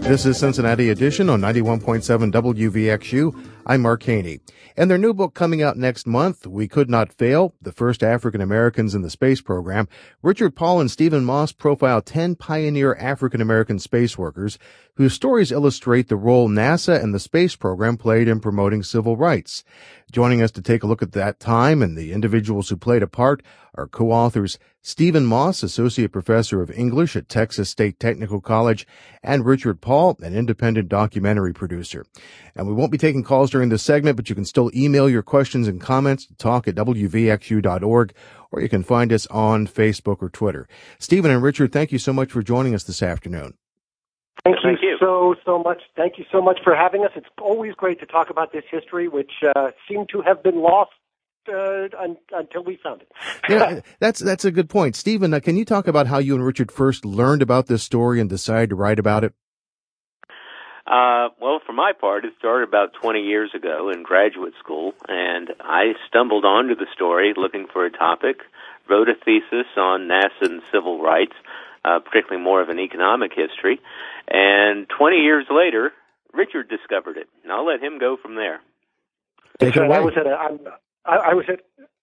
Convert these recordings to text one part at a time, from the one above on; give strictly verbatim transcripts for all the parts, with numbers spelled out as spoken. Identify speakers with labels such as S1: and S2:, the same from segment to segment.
S1: This is Cincinnati Edition on ninety-one point seven W V X U. I'm Mark Haney. And their new book coming out next month, We Could Not Fail, The First African Americans in the Space Program, Richard Paul and Stephen Moss profile ten pioneer African American space workers whose stories illustrate the role NASA and the space program played in promoting civil rights. Joining us to take a look at that time and the individuals who played a part are co-authors Stephen Moss, Associate Professor of English at Texas State Technical College, and Richard Paul, an independent documentary producer. And we won't be taking calls during this segment, but you can still email your questions and comments to talk at W V X U dot org, or you can find us on Facebook or Twitter. Stephen and Richard, thank you so much for joining us this afternoon.
S2: Thank you, Thank you so, so much. Thank you so much for having us. It's always great to talk about this history, which uh, seemed to have been lost uh, un- until we found it.
S1: Yeah, that's that's a good point. Stephen, uh, can you talk about how you and Richard first learned about this story and decided to write about it?
S3: Uh, well, for my part, it started about twenty years ago in graduate school, and I stumbled onto the story looking for a topic, wrote a thesis on NASA and civil rights, uh, particularly more of an economic history, and twenty years later, Richard discovered it, and I'll let him go from there.
S1: Take it away.
S2: I was at a, I, I was at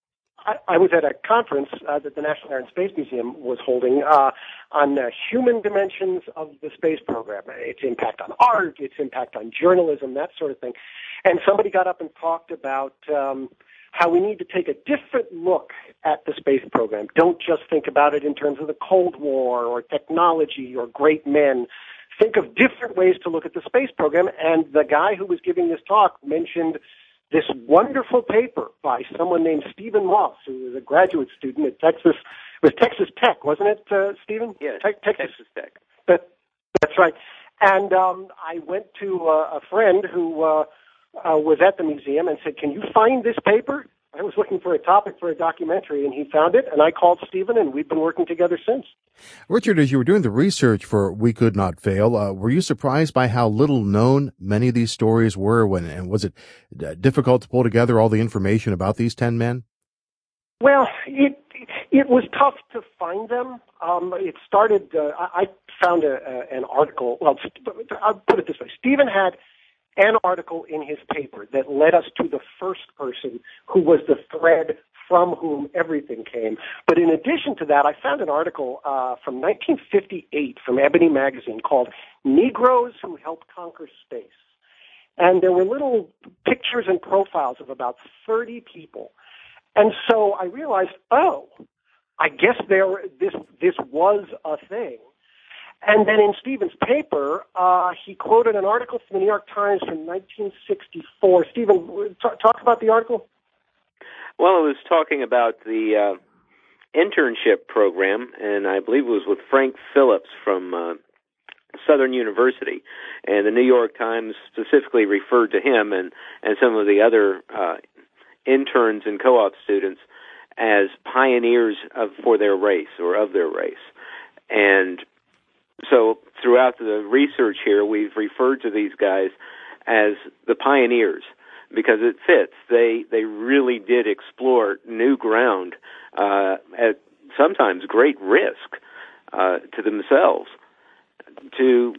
S2: I, I was at a conference uh, that the National Air and Space Museum was holding uh, on uh, human dimensions of the space program, its impact on art, its impact on journalism, that sort of thing. And somebody got up and talked about um, how we need to take a different look at the space program. Don't just think about it in terms of the Cold War or technology or great men. Think of different ways to look at the space program. And the guy who was giving this talk mentioned this wonderful paper by someone named Stephen Moss, who was a graduate student at Texas. It was Texas Tech, wasn't it, uh, Stephen?
S3: Yes,
S2: Te- Texas.
S3: Texas Tech.
S2: That, that's right. And um, I went to uh, a friend who uh, uh, was at the museum and said, "Can you find this paper?" I was looking for a topic for a documentary, and he found it, and I called Stephen, and we've been working together since.
S1: Richard, as you were doing the research for We Could Not Fail, uh, were you surprised by how little known many of these stories were, when, and was it uh, difficult to pull together all the information about these ten men?
S2: Well, it it was tough to find them. Um, it started, uh, I, I found a, a, an article, well, I'll put it this way. Stephen had an article in his paper that led us to the first person who was the thread from whom everything came. But in addition to that, I found an article uh, from nineteen fifty-eight from Ebony Magazine called Negroes Who Helped Conquer Space. And there were little pictures and profiles of about thirty people. And so I realized, oh, I guess there this this was a thing. And then in Stephen's paper, uh, he quoted an article from the New York Times from nineteen sixty-four. Stephen, t- talk about the article.
S3: Well, it was talking about the uh, internship program, and I believe it was with Frank Phillips from uh, Southern University. And the New York Times specifically referred to him and, and some of the other uh, interns and co-op students as pioneers of for their race or of their race. And so throughout the research here, we've referred to these guys as the pioneers because it fits. They they really did explore new ground uh, at sometimes great risk uh, to themselves to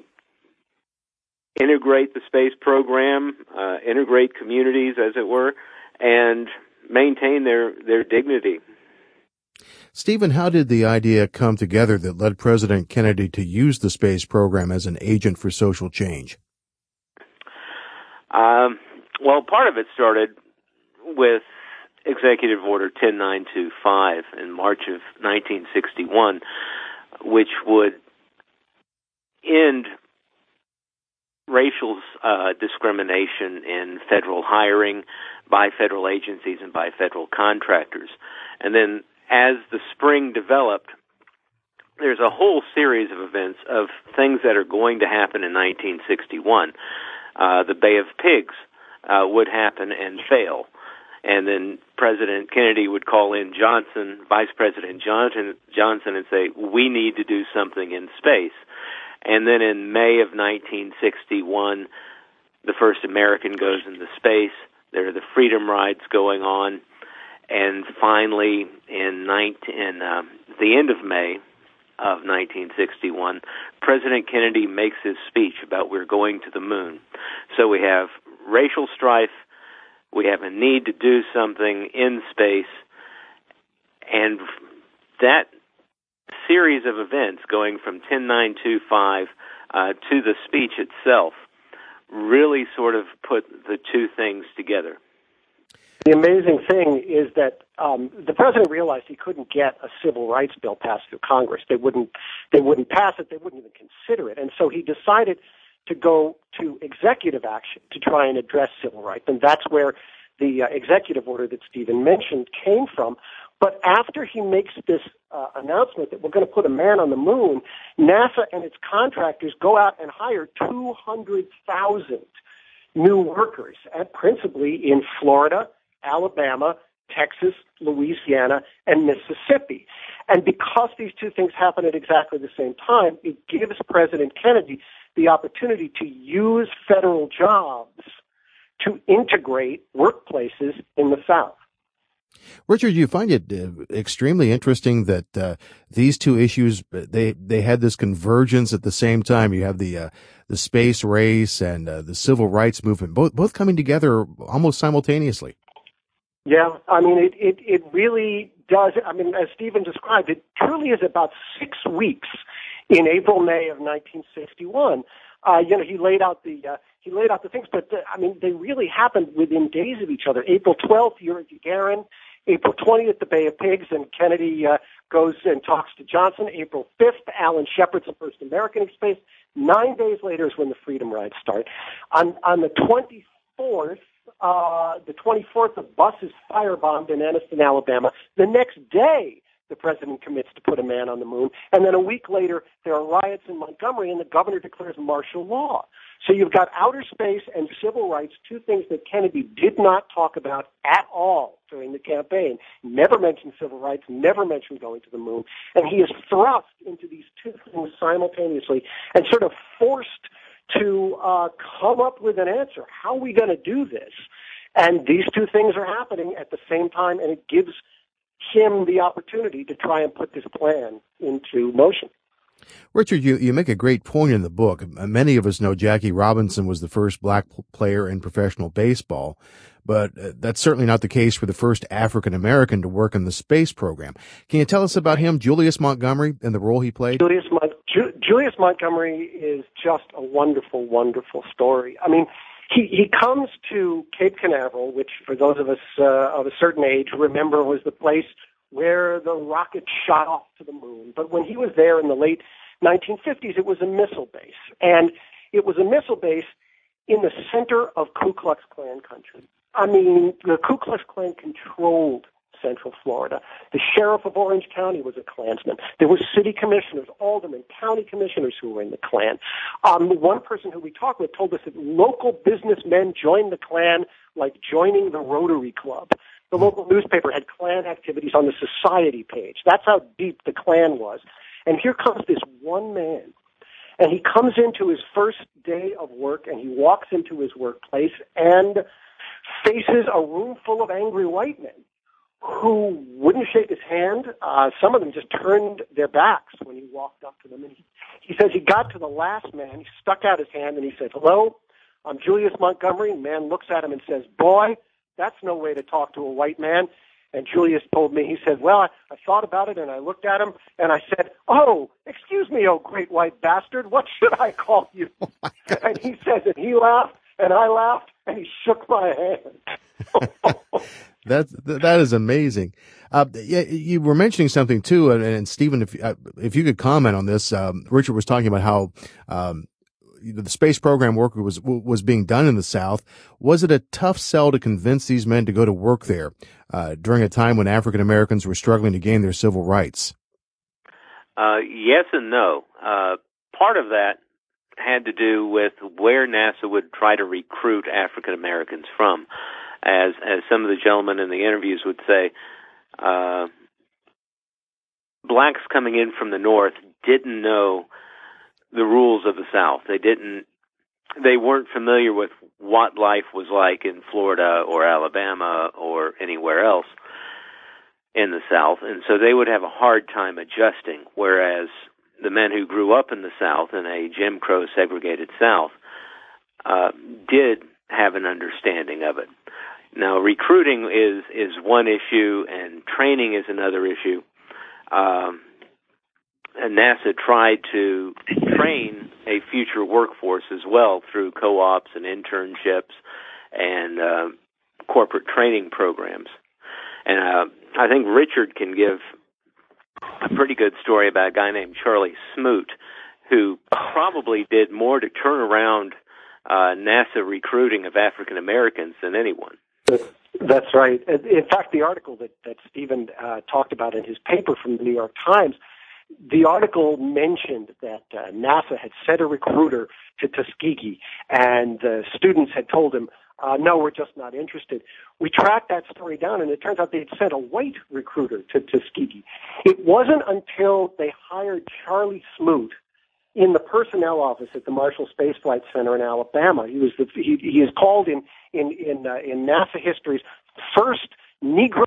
S3: integrate the space program, uh, integrate communities, as it were, and maintain their, their dignity.
S1: Stephen, how did the idea come together that led President Kennedy to use the space program as an agent for social change?
S3: Um, well, part of it started with Executive Order ten nine two five in March of nineteen sixty-one, which would end racial uh, discrimination in federal hiring by federal agencies and by federal contractors. And then as the spring developed, there's a whole series of events of things that are going to happen in nineteen sixty-one. Uh, the Bay of Pigs uh, would happen and fail. And then President Kennedy would call in Johnson, Vice President Johnson, Johnson and say, we need to do something in space. And then in May of nineteen sixty-one, the first American goes into space. There are the Freedom Rides going on. And finally, in, nineteen, in uh, the end of May, of nineteen sixty-one, President Kennedy makes his speech about we're going to the moon. So we have racial strife, we have a need to do something in space, and that series of events going from ten nine twenty-five uh, to the speech itself really sort of put the two things together.
S2: The amazing thing is that um, the president realized he couldn't get a civil rights bill passed through Congress. They wouldn't, they wouldn't pass it. They wouldn't even consider it. And so he decided to go to executive action to try and address civil rights. And that's where the uh, executive order that Stephen mentioned came from. But after he makes this uh, announcement that we're going to put a man on the moon, NASA and its contractors go out and hire two hundred thousand new workers, and principally in Florida, Alabama, Texas, Louisiana, and Mississippi. And because these two things happen at exactly the same time, it gives President Kennedy the opportunity to use federal jobs to integrate workplaces in the South.
S1: Richard, you find it uh, extremely interesting that uh, these two issues, they they had this convergence at the same time. You have the uh, the space race and uh, the civil rights movement, both both coming together almost simultaneously.
S2: Yeah, I mean, it, it, it really does. I mean, as Stephen described, it truly is about six weeks in April, May of nineteen sixty-one. Uh, you know, he laid out the uh, he laid out the things, but uh, I mean, they really happened within days of each other. April twelfth, Yuri Gagarin. April twentieth, the Bay of Pigs, and Kennedy uh, goes and talks to Johnson. April fifth, Alan Shepard's the first American in space. Nine days later is when the Freedom Rides start. On on the twenty-fourth, uh, the twenty-fourth, the bus is firebombed in Anniston, Alabama. The next day, the president commits to put a man on the moon. And then a week later, there are riots in Montgomery, and the governor declares martial law. So you've got outer space and civil rights, two things that Kennedy did not talk about at all during the campaign. Never mentioned civil rights, never mentioned going to the moon. And he is thrust into these two things simultaneously and sort of forced to uh, come up with an answer. How are we going to do this? And these two things are happening at the same time, and it gives him the opportunity to try and put this plan into motion.
S1: Richard, you, you make a great point in the book. Many of us know Jackie Robinson was the first black player in professional baseball, but that's certainly not the case for the first African American to work in the space program. Can you tell us about him, Julius Montgomery, and the role he played?
S2: Julius, Mon- Ju- Julius Montgomery is just a wonderful, wonderful story. I mean, he, he comes to Cape Canaveral, which for those of us uh, of a certain age remember was the place where the rocket shot off to the moon. But when he was there in the late nineteen fifties, it was a missile base. And it was a missile base in the center of Ku Klux Klan country. I mean, the Ku Klux Klan controlled Central Florida. The sheriff of Orange County was a Klansman. There were city commissioners, aldermen, county commissioners who were in the Klan. Um, one person who we talked with told us that local businessmen joined the Klan like joining the Rotary Club. The local newspaper had Klan activities on the society page. That's how deep the Klan was. And here comes this one man, and he comes into his first day of work, and he walks into his workplace and faces a room full of angry white men who wouldn't shake his hand. Uh, some of them just turned their backs when he walked up to them. And he, he says he got to the last man, he stuck out his hand, and he said, "Hello, I'm Julius Montgomery." And the man looks at him and says, "Boy, that's no way to talk to a white man." And Julius told me, he said, "Well, I, I thought about it, and I looked at him, and I said, 'Oh, excuse me, oh great white bastard, what should I call you?'" Oh, and he says, and he laughed, and I laughed, and he shook my hand.
S1: That's, that is amazing. Uh, yeah, you were mentioning something too, and, and Stephen, if, uh, if you could comment on this, um, Richard was talking about how, um, the space program work was was being done in the South. Was it a tough sell to convince these men to go to work there uh, during a time when African Americans were struggling to gain their civil rights?
S3: Uh, yes and no. Uh, part of that had to do with where NASA would try to recruit African Americans from. As as some of the gentlemen in the interviews would say, uh, blacks coming in from the North didn't know the rules of the South. They didn't, they weren't familiar with what life was like in Florida or Alabama or anywhere else in the South, and so they would have a hard time adjusting, whereas the men who grew up in the South, in a Jim Crow segregated South, uh, did have an understanding of it. Now, recruiting is, is one issue, and training is another issue. Um, and NASA tried to train a future workforce as well through co-ops and internships and uh, corporate training programs. And uh, I think Richard can give a pretty good story about a guy named Charlie Smoot, who probably did more to turn around uh, NASA recruiting of African Americans than anyone.
S2: That's right. In fact, the article that, that Stephen uh, talked about in his paper from the New York Times, the article mentioned that uh, NASA had sent a recruiter to Tuskegee, and the students had told him, uh, no, we're just not interested. We tracked that story down, and it turns out they'd sent a white recruiter to Tuskegee. It wasn't until they hired Charlie Smoot in the personnel office at the Marshall Space Flight Center in Alabama. He was the, he, he is called in in in, uh, in NASA history's first Negro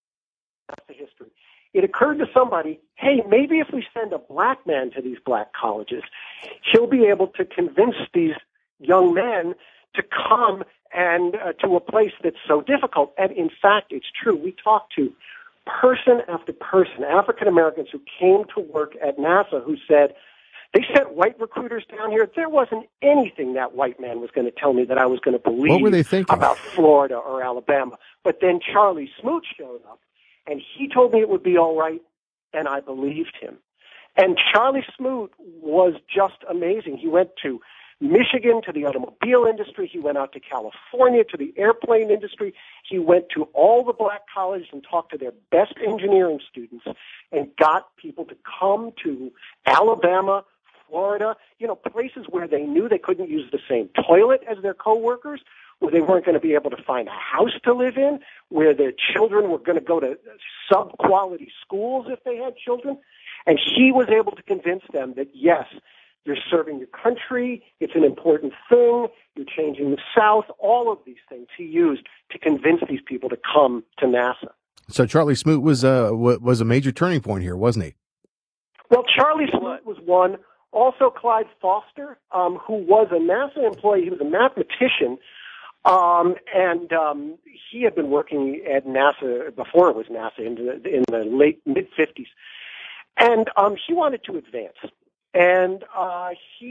S2: NASA history. It occurred to somebody, hey, maybe if we send a black man to these black colleges, he'll be able to convince these young men to come and uh, to a place that's so difficult. And in fact, it's true. We talked to person after person, African Americans who came to work at NASA, who said, they sent white recruiters down here. There wasn't anything that white man was going to tell me that I was going to believe
S1: what were they thinking?
S2: About Florida or Alabama. But then Charlie Smoot showed up, and he told me it would be all right, and I believed him. And Charlie Smoot was just amazing. He went to Michigan to the automobile industry. He went out to California to the airplane industry. He went to all the black colleges and talked to their best engineering students and got people to come to Alabama, Florida, you know, places where they knew they couldn't use the same toilet as their coworkers, where they weren't going to be able to find a house to live in, where their children were going to go to sub-quality schools if they had children. And he was able to convince them that, yes, you're serving your country, it's an important thing, you're changing the South, all of these things he used to convince these people to come to NASA.
S1: So Charlie Smoot was, uh, was a major turning point here, wasn't he?
S2: Well, Charlie Smoot was one. Also, Clyde Foster, um, who was a NASA employee, he was a mathematician, um, and um, he had been working at NASA before it was NASA in the, in the late mid-fifties. And um, he wanted to advance. And uh,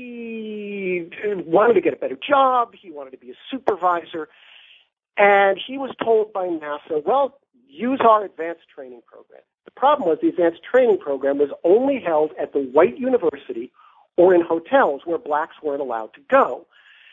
S2: he wanted to get a better job. He wanted to be a supervisor. And he was told by NASA, well, use our advanced training program. The problem was the advanced training program was only held at the white university or in hotels where blacks weren't allowed to go.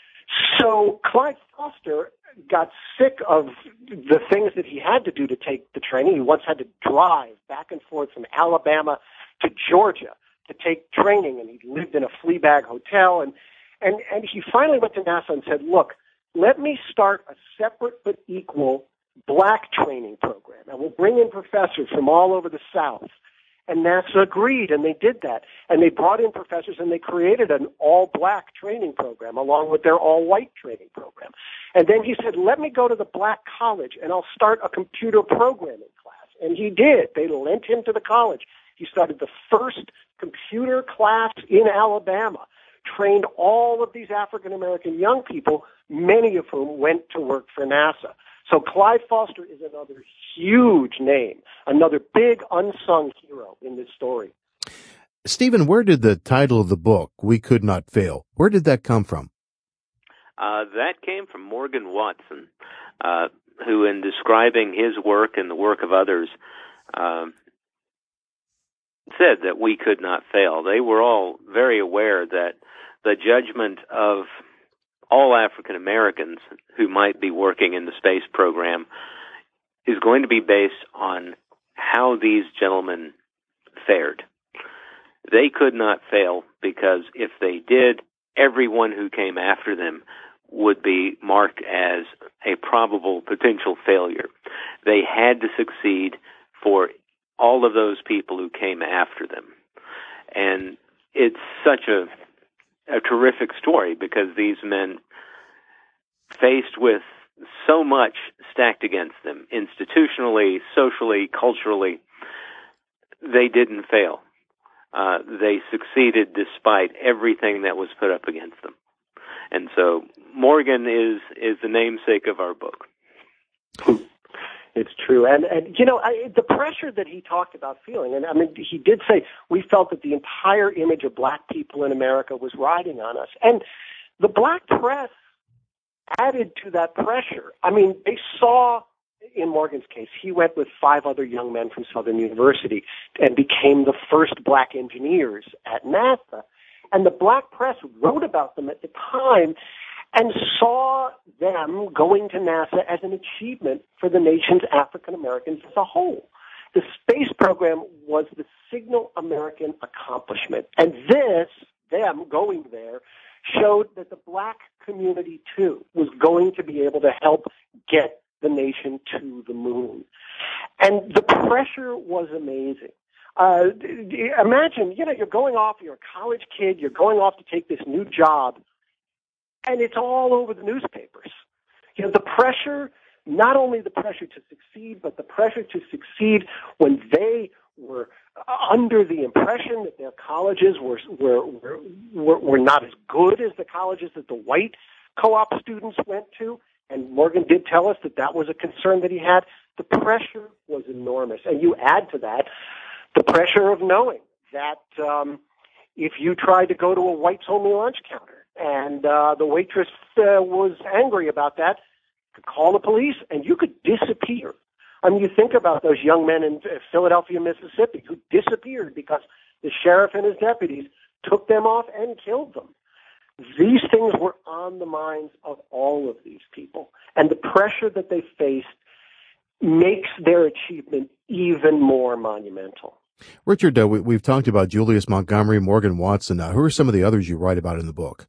S2: So Clyde Foster got sick of the things that he had to do to take the training. He once had to drive back and forth from Alabama to Georgia to take training, and he lived in a flea bag hotel. And, and, and he finally went to NASA and said, look, let me start a separate but equal black training program, and we'll bring in professors from all over the South. And NASA agreed, and they did that. And they brought in professors, and they created an all-black training program along with their all-white training program. And then he said, let me go to the black college, and I'll start a computer programming class. And he did. They lent him to the college. He started the first computer class in Alabama, trained all of these African-American young people, many of whom went to work for NASA. So Clyde Foster is another huge name, another big unsung hero in this story.
S1: Stephen, where did the title of the book, We Could Not Fail, where did that come from?
S3: Uh, that came from Morgan Watson, uh, who in describing his work and the work of others, um, said that we could not fail. They were all very aware that the judgment of all African Americans who might be working in the space program is going to be based on how these gentlemen fared. They could not fail because if they did, everyone who came after them would be marked as a probable potential failure. They had to succeed for all of those people who came after them. And it's such a a terrific story because these men, faced with so much stacked against them, institutionally, socially, culturally, they didn't fail. uh, they succeeded despite everything that was put up against them. And so Morgan is is the namesake of our book.
S2: It's true. And, and you know, I, the pressure that he talked about feeling, and I mean, he did say, we felt that the entire image of black people in America was riding on us. And the black press added to that pressure. I mean, they saw, in Morgan's case, he went with five other young men from Southern University and became the first black engineers at NASA. And the black press wrote about them at the time and saw them going to NASA as an achievement for the nation's African Americans as a whole. The space program was the signal American accomplishment. And this, them going there, showed that the black community, too, was going to be able to help get the nation to the moon. And the pressure was amazing. Uh, imagine, you know, you're going off, you're a college kid, you're going off to take this new job, and it's all over the newspapers. You know, the pressure, not only the pressure to succeed, but the pressure to succeed when they were under the impression that their colleges were were were, were not as good as the colleges that the white co-op students went to. And Morgan did tell us that that was a concern that he had. The pressure was enormous. And you add to that the pressure of knowing that um, if you tried to go to a whites-only lunch counter and uh, the waitress uh, was angry about that, you could call the police and you could disappear. I mean, you think about those young men in Philadelphia, Mississippi, who disappeared because the sheriff and his deputies took them off and killed them. These things were on the minds of all of these people. And the pressure that they faced makes their achievement even more monumental.
S1: Richard, uh, we, we've talked about Julius Montgomery, Morgan Watson. Uh, who are some of the others you write about in the book?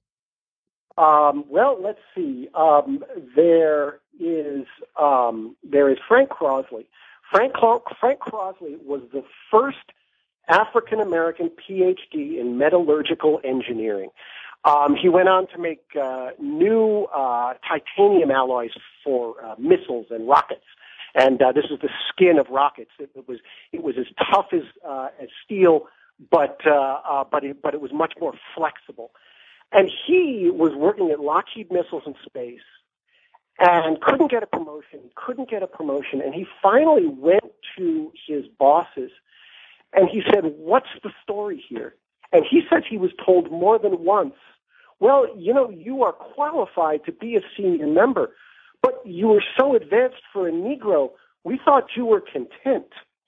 S2: Um, well, let's see. Um, there is um, there is Frank Crosley. Frank, Frank Crosley was the first African-American P H D in metallurgical engineering. Um, he went on to make uh, new uh, titanium alloys for uh, missiles and rockets. And uh, this is the skin of rockets. It, it was it was as tough as uh, as steel, but uh, uh, but it, but it was much more flexible. And he was working at Lockheed Missiles in Space and couldn't get a promotion, couldn't get a promotion. And he finally went to his bosses and he said, "What's the story here?" And he says he was told more than once, "Well, you know, you are qualified to be a senior member, but you were so advanced for a Negro, we thought you were content,"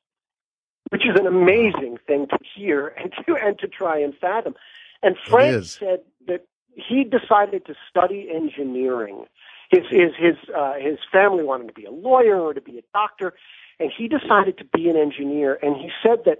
S2: which is an amazing thing to hear and to, and to try and fathom. And Frank said that he decided to study engineering. His his his uh, his family wanted to be a lawyer or to be a doctor, and he decided to be an engineer. And he said that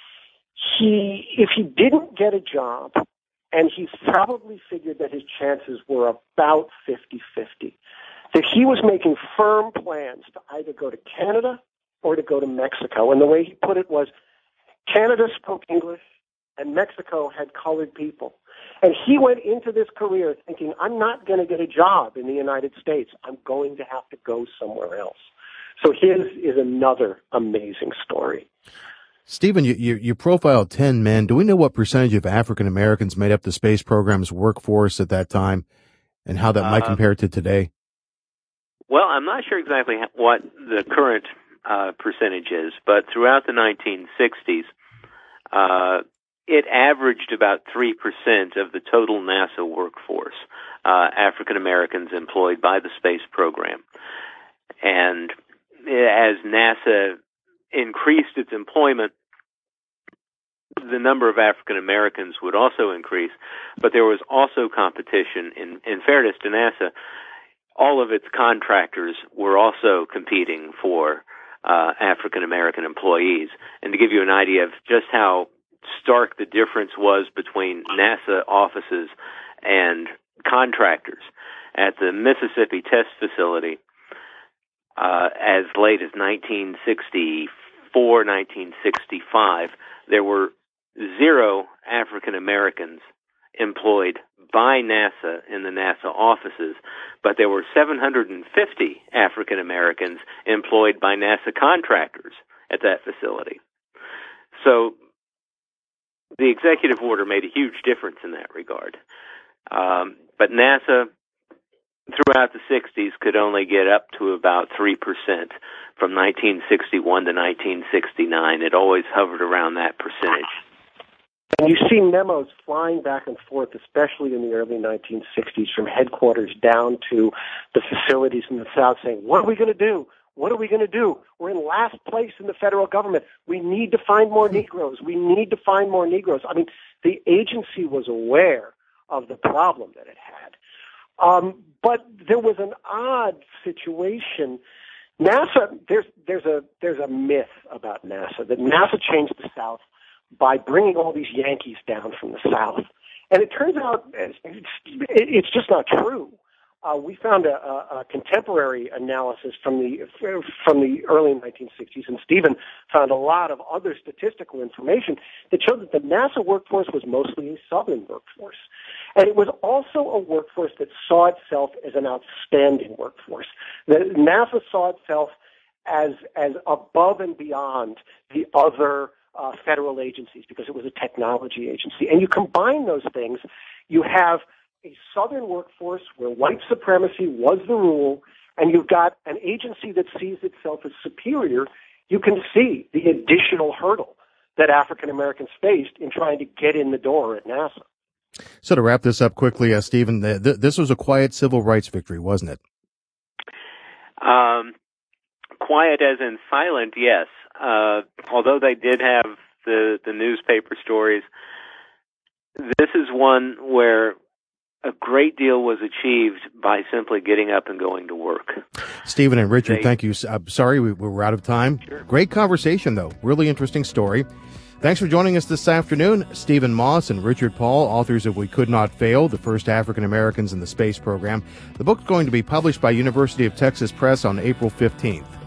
S2: he, if he didn't get a job, and he probably figured that his chances were about fifty-fifty, that he was making firm plans to either go to Canada or to go to Mexico. And the way he put it was, Canada spoke English and Mexico had colored people. And he went into this career thinking, I'm not going to get a job in the United States. I'm going to have to go somewhere else. So his is another amazing story.
S1: Stephen, you, you, you profiled ten men. Do we know what percentage of African Americans made up the space program's workforce at that time and how that uh, might compare to today?
S3: Well, I'm not sure exactly what the current uh, percentage is, but throughout the nineteen sixties, uh, it averaged about three percent of the total NASA workforce, uh, African Americans employed by the space program. And as NASA increased its employment, the number of African Americans would also increase, but there was also competition. In, in fairness to NASA, all of its contractors were also competing for uh, African American employees. And to give you an idea of just how stark the difference was between NASA offices and contractors, at the Mississippi Test Facility, uh, as late as nineteen sixty-four, nineteen sixty-five, there were zero African Americans employed by NASA in the NASA offices, but there were seven hundred fifty African Americans employed by NASA contractors at that facility. So the executive order made a huge difference in that regard. Um, but NASA, throughout the sixties, could only get up to about three percent from nineteen sixty-one to nineteen sixty-nine. It always hovered around that percentage.
S2: And you see memos flying back and forth, especially in the early nineteen sixties, from headquarters down to the facilities in the South saying, what are we going to do? What are we going to do? We're in last place in the federal government. We need to find more Negroes. We need to find more Negroes. I mean, the agency was aware of the problem that it had. Um, but there was an odd situation. NASA, there's, there's a, there's a myth about NASA, that NASA changed the South by bringing all these Yankees down from the South. And it turns out it's, it's just not true. Uh, we found a, a, a contemporary analysis from the from the early nineteen sixties, and Stephen found a lot of other statistical information that showed that the NASA workforce was mostly a Southern workforce. And it was also a workforce that saw itself as an outstanding workforce. That NASA saw itself as as above and beyond the other uh, federal agencies because it was a technology agency. And you combine those things, you have a Southern workforce where white supremacy was the rule, and you've got an agency that sees itself as superior. You can see the additional hurdle that African Americans faced in trying to get in the door at NASA.
S1: So to wrap this up quickly, uh, Stephen, th- th- this was a quiet civil rights victory, wasn't it?
S3: Um, quiet as in silent, yes. Uh, although they did have the, the newspaper stories, this is one where a great deal was achieved by simply getting up and going to work.
S1: Stephen and Richard,
S3: they,
S1: thank you. I'm sorry we, we're out of time.
S3: Sure.
S1: Great conversation, though. Really interesting story. Thanks for joining us this afternoon. Stephen Moss and Richard Paul, authors of We Could Not Fail, the first African Americans in the Space Program. The book's going to be published by University of Texas Press on April fifteenth.